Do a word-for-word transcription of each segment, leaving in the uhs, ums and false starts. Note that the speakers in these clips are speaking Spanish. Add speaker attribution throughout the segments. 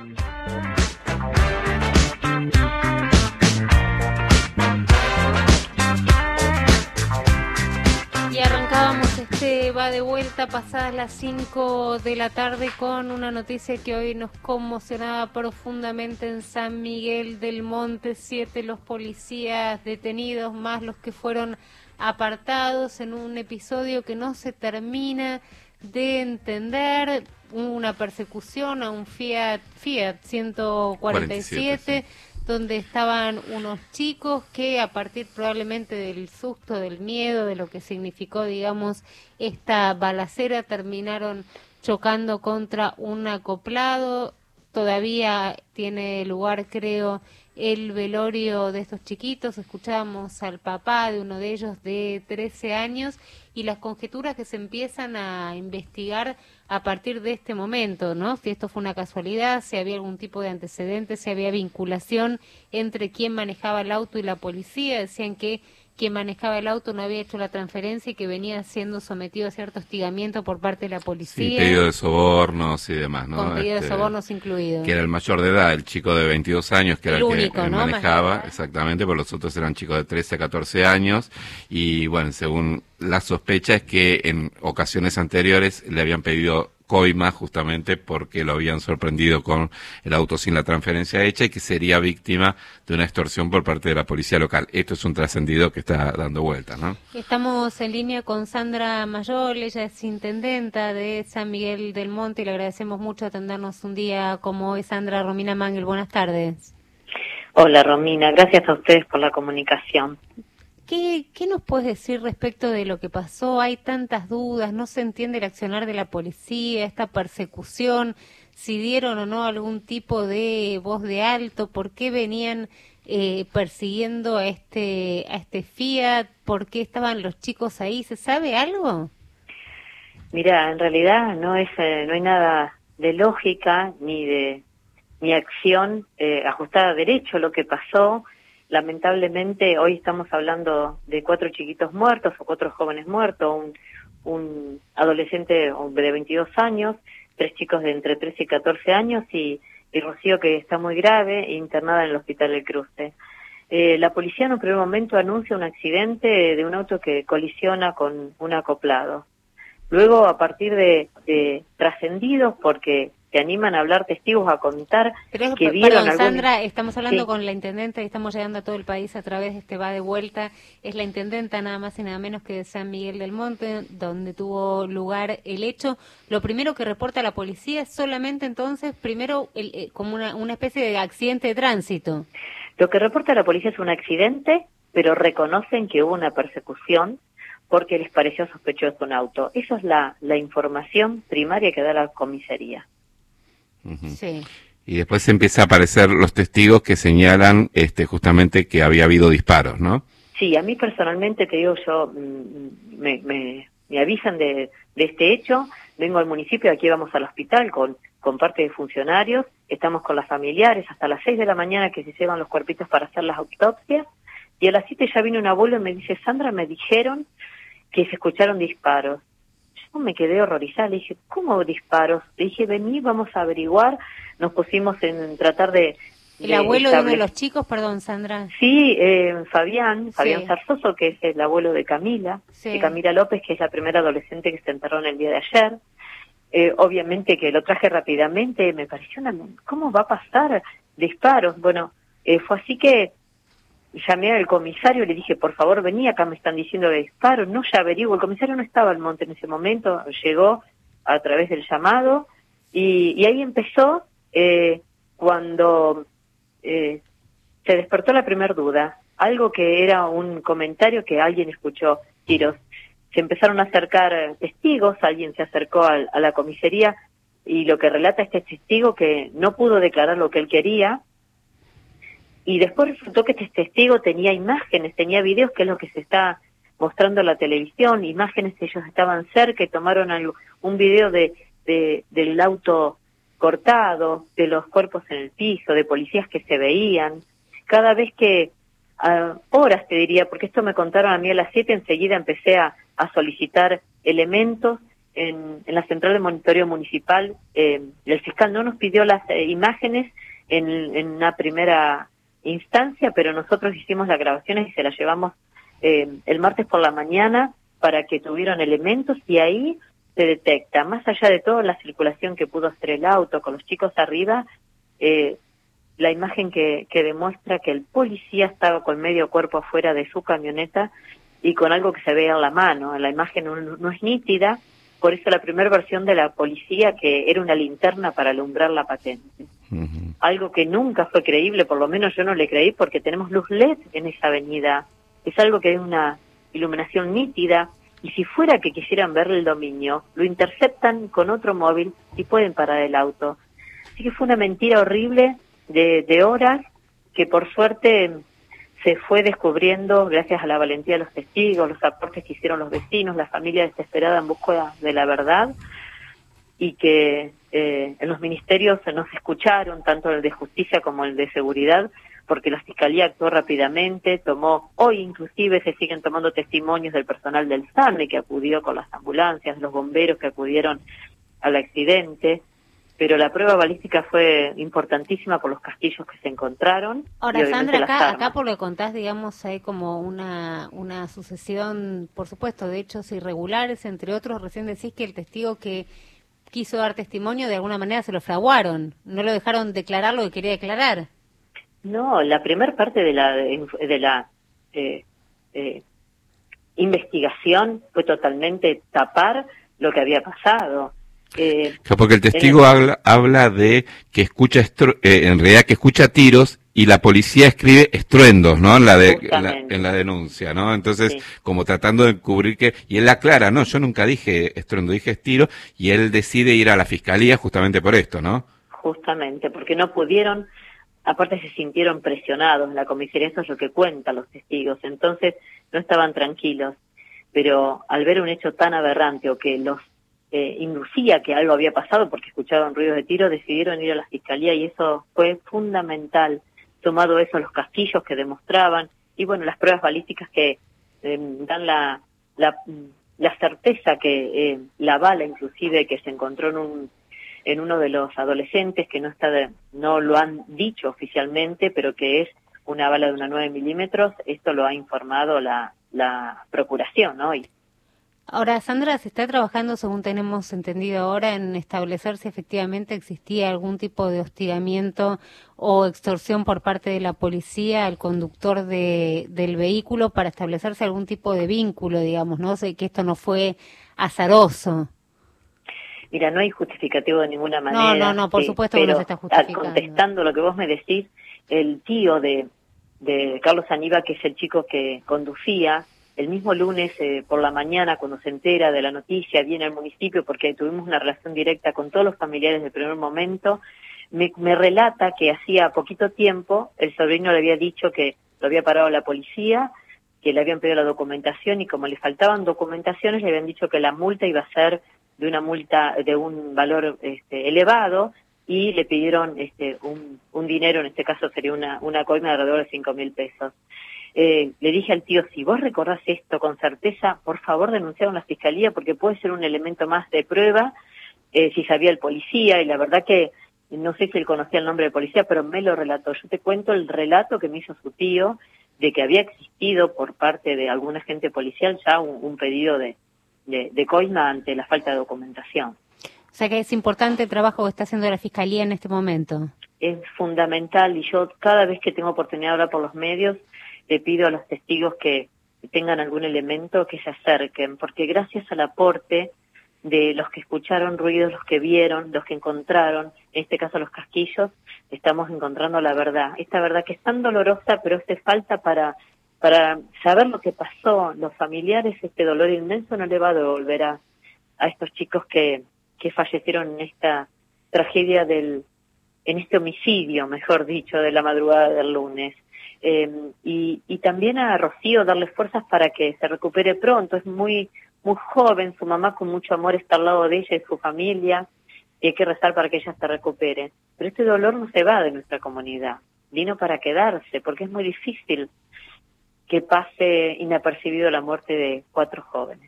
Speaker 1: Y arrancábamos este va de vuelta pasadas las cinco de la tarde con una noticia que hoy nos conmocionaba profundamente en San Miguel del Monte. Siete los policías detenidos, más los que fueron apartados en un episodio que no se termina de entender. Una persecución a un Fiat, Fiat ciento cuarenta y siete, sí, donde estaban unos chicos que a partir probablemente del susto, del miedo, de lo que significó, digamos, esta balacera, terminaron chocando contra un acoplado. Todavía tiene lugar, creo, el velorio de estos chiquitos. Escuchábamos al papá de uno de ellos de trece años y las conjeturas que se empiezan a investigar a partir de este momento, ¿no? Si esto fue una casualidad, si había algún tipo de antecedentes, si había vinculación entre quien manejaba el auto y la policía. Decían que quien manejaba el auto no había hecho la transferencia y que venía siendo sometido a cierto hostigamiento por parte de la policía.
Speaker 2: Sí, pedido de sobornos y demás, ¿no?
Speaker 1: Con pedido
Speaker 2: este,
Speaker 1: de sobornos incluido.
Speaker 2: Que era el mayor de edad, el chico de veintidós años, que
Speaker 1: el
Speaker 2: era el
Speaker 1: único,
Speaker 2: que
Speaker 1: ¿no?
Speaker 2: manejaba, exactamente, pero los otros eran chicos de trece a catorce años. Y bueno, según la sospecha es que en ocasiones anteriores le habían pedido coima justamente porque lo habían sorprendido con el auto sin la transferencia hecha y que sería víctima de una extorsión por parte de la policía local. Esto es un trascendido que está dando vueltas, ¿no?
Speaker 1: Estamos en línea con Sandra Mayol, ella es intendenta de San Miguel del Monte y le agradecemos mucho atendernos un día como hoy. Sandra, Romina Mangel, buenas tardes.
Speaker 3: Hola Romina, gracias a ustedes por la comunicación.
Speaker 1: ¿Qué, ¿Qué nos puedes decir respecto de lo que pasó? Hay tantas dudas, no se entiende el accionar de la policía, esta persecución, si dieron o no algún tipo de voz de alto, por qué venían eh, persiguiendo a este, a este Fiat, por qué estaban los chicos ahí, ¿se sabe algo?
Speaker 3: Mira, en realidad no es eh, no hay nada de lógica ni de ni acción eh, ajustada a derecho lo que pasó. Lamentablemente hoy estamos hablando de cuatro chiquitos muertos o cuatro jóvenes muertos, un, un adolescente de veintidós años, tres chicos de entre trece y catorce años y, y Rocío, que está muy grave, internada en el Hospital del Cruce. Eh, la policía en un primer momento anuncia un accidente de un auto que colisiona con un acoplado. Luego, a partir de, de trascendidos, porque se animan a hablar testigos a contar
Speaker 1: Pero,
Speaker 3: que vieron
Speaker 1: perdón,
Speaker 3: algún...
Speaker 1: Sandra, estamos hablando
Speaker 3: sí.
Speaker 1: con la intendenta y estamos llegando a todo el país a través de este va de vuelta. Es la intendenta nada más y nada menos que de San Miguel del Monte, donde tuvo lugar el hecho. Lo primero que reporta la policía es solamente entonces, primero, el, eh, como una, una especie de accidente de tránsito.
Speaker 3: Lo que reporta la policía es un accidente, pero reconocen que hubo una persecución porque les pareció sospechoso un auto. Esa es la, la información primaria que da la comisaría.
Speaker 2: Uh-huh.
Speaker 1: Sí.
Speaker 2: Y después empieza a aparecer los testigos que señalan este justamente que había habido disparos, ¿no?
Speaker 3: Sí, a mí personalmente, te digo, yo me, me, me avisan de, de este hecho, vengo al municipio, aquí vamos al hospital con, con parte de funcionarios, estamos con las familiares hasta las seis de la mañana que se llevan los cuerpitos para hacer las autopsias, y a las siete ya vino un abuelo y me dice, Sandra, me dijeron que se escucharon disparos. Yo me quedé horrorizada, le dije, ¿cómo disparos? Le dije, vení, vamos a averiguar. Nos pusimos en tratar de...
Speaker 1: ¿El
Speaker 3: de
Speaker 1: abuelo de uno de
Speaker 3: establecer...
Speaker 1: los chicos, perdón, Sandra?
Speaker 3: Sí, eh, Fabián, Fabián
Speaker 1: Sí.
Speaker 3: Zarzoso, que es el abuelo de Camila,
Speaker 1: Sí.
Speaker 3: de Camila López, que es la primera adolescente que se enterró en el día de ayer. Eh, obviamente que lo traje rápidamente, me pareció una... ¿Cómo va a pasar disparos? Bueno, eh, fue así que llamé al comisario y le dije, por favor, vení, acá me están diciendo de disparos, no, ya averiguo. El comisario no estaba al monte en ese momento, llegó a través del llamado, y, y ahí empezó eh, cuando eh, se despertó la primer duda, algo que era un comentario que alguien escuchó tiros. Se empezaron a acercar testigos, alguien se acercó a, a la comisaría, y lo que relata este testigo que no pudo declarar lo que él quería, y después resultó que este testigo tenía imágenes, tenía videos, que es lo que se está mostrando en la televisión, imágenes, ellos estaban cerca y tomaron algo, un video de, de del auto cortado, de los cuerpos en el piso, de policías que se veían. Cada vez que, uh, horas te diría, porque esto me contaron a mí a las siete, enseguida empecé a, a solicitar elementos, en, en la central de monitoreo municipal, eh, el fiscal no nos pidió las eh, imágenes en, en una primera instancia, pero nosotros hicimos las grabaciones y se las llevamos eh, el martes por la mañana para que tuvieran elementos, y ahí se detecta, más allá de toda la circulación que pudo hacer el auto con los chicos arriba, eh, la imagen que, que demuestra que el policía estaba con medio cuerpo afuera de su camioneta y con algo que se ve en la mano. La imagen no, no es nítida, por eso la primera versión de la policía que era una linterna para alumbrar la patente. Uh-huh. Algo que nunca fue creíble, por lo menos yo no le creí, porque tenemos luz L E D en esa avenida. Es algo que es una iluminación nítida, y si fuera que quisieran ver el dominio, lo interceptan con otro móvil y pueden parar el auto. Así que fue una mentira horrible de, de horas que por suerte se fue descubriendo gracias a la valentía de los testigos, los aportes que hicieron los vecinos, la familia desesperada en búsqueda de la verdad, y que eh, en los ministerios nos escucharon, tanto el de justicia como el de seguridad, porque la Fiscalía actuó rápidamente, tomó, hoy inclusive se siguen tomando testimonios del personal del SAME que acudió con las ambulancias, los bomberos que acudieron al accidente, pero la prueba balística fue importantísima por los casquillos que se encontraron.
Speaker 1: Ahora, Sandra, acá, acá por lo que contás, digamos, hay como una, una sucesión, por supuesto, de hechos irregulares, entre otros, recién decís que el testigo que quiso dar testimonio de alguna manera se lo fraguaron, no lo dejaron declarar lo que quería declarar.
Speaker 3: No, la primera parte de la de la eh, eh, investigación fue totalmente tapar lo que había pasado.
Speaker 2: Eh, porque el testigo el... habla habla de que escucha estru eh, en realidad que escucha tiros y la policía escribe estruendos, ¿no? En la de en la, en la denuncia, ¿no? Entonces, sí, como tratando de cubrir que, y él aclara, no, yo nunca dije estruendo, dije tiro, y él decide ir a la fiscalía justamente por esto, ¿no?
Speaker 3: Justamente, porque no pudieron. Aparte se sintieron presionados en la comisaría, eso es lo que cuentan los testigos, entonces no estaban tranquilos, pero al ver un hecho tan aberrante o que los eh, inducía que algo había pasado porque escucharon ruidos de tiro, decidieron ir a la fiscalía, y eso fue fundamental, tomado eso los casquillos que demostraban, y bueno, las pruebas balísticas que eh, dan la, la, la certeza que eh, la bala inclusive que se encontró en un en uno de los adolescentes, que no está de, no lo han dicho oficialmente, pero que es una bala de una nueve milímetros, esto lo ha informado la, la Procuración hoy.
Speaker 1: Ahora, Sandra, se está trabajando, según tenemos entendido ahora, en establecer si efectivamente existía algún tipo de hostigamiento o extorsión por parte de la policía al conductor de, del vehículo, para establecerse algún tipo de vínculo, digamos, ¿no? O sea, que esto no fue azaroso.
Speaker 3: Mira, no hay justificativo de ninguna manera.
Speaker 1: No, no, no, por
Speaker 3: sí,
Speaker 1: supuesto que no se está justificando.
Speaker 3: Contestando lo que vos me decís, el tío de, de Carlos Aníbal, que es el chico que conducía, el mismo lunes eh, por la mañana, cuando se entera de la noticia, viene al municipio porque tuvimos una relación directa con todos los familiares del primer momento, me, me relata que hacía poquito tiempo el sobrino le había dicho que lo había parado la policía, que le habían pedido la documentación, y como le faltaban documentaciones le habían dicho que la multa iba a ser de una multa de un valor este, elevado, y le pidieron este, un, un dinero, en este caso sería una, una coima de alrededor de cinco mil pesos. Eh, le dije al tío, si vos recordás esto con certeza, por favor denunciar a la fiscalía, porque puede ser un elemento más de prueba, eh, si sabía el policía, y la verdad que no sé si él conocía el nombre del policía, pero me lo relató. Yo te cuento el relato que me hizo su tío, de que había existido por parte de algún agente policial ya un, un pedido de De, de coima ante la falta de documentación.
Speaker 1: O sea que es importante el trabajo que está haciendo la Fiscalía en este momento.
Speaker 3: Es fundamental, y yo cada vez que tengo oportunidad de hablar por los medios, le pido a los testigos que tengan algún elemento que se acerquen, porque gracias al aporte de los que escucharon ruidos, los que vieron, los que encontraron, en este caso los casquillos, estamos encontrando la verdad. Esta verdad que es tan dolorosa, pero hace falta para... para saber lo que pasó, los familiares, este dolor inmenso no le va a devolver a, a estos chicos que, que fallecieron en esta tragedia del, en este homicidio, mejor dicho, de la madrugada del lunes. Eh, y, y también a Rocío darle fuerzas para que se recupere pronto, es muy, muy joven, su mamá con mucho amor está al lado de ella y su familia, y hay que rezar para que ella se recupere. Pero este dolor no se va de nuestra comunidad, vino para quedarse, porque es muy difícil que pase inapercibido la muerte de cuatro jóvenes.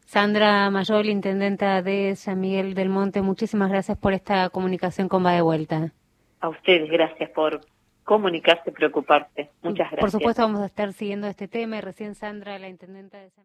Speaker 1: Sandra Mayol, intendenta de San Miguel del Monte, muchísimas gracias por esta comunicación con Va de Vuelta.
Speaker 3: A ustedes, gracias por comunicarse, preocuparse. Muchas gracias.
Speaker 1: Por supuesto, vamos a estar siguiendo este tema y recién Sandra, la intendenta de San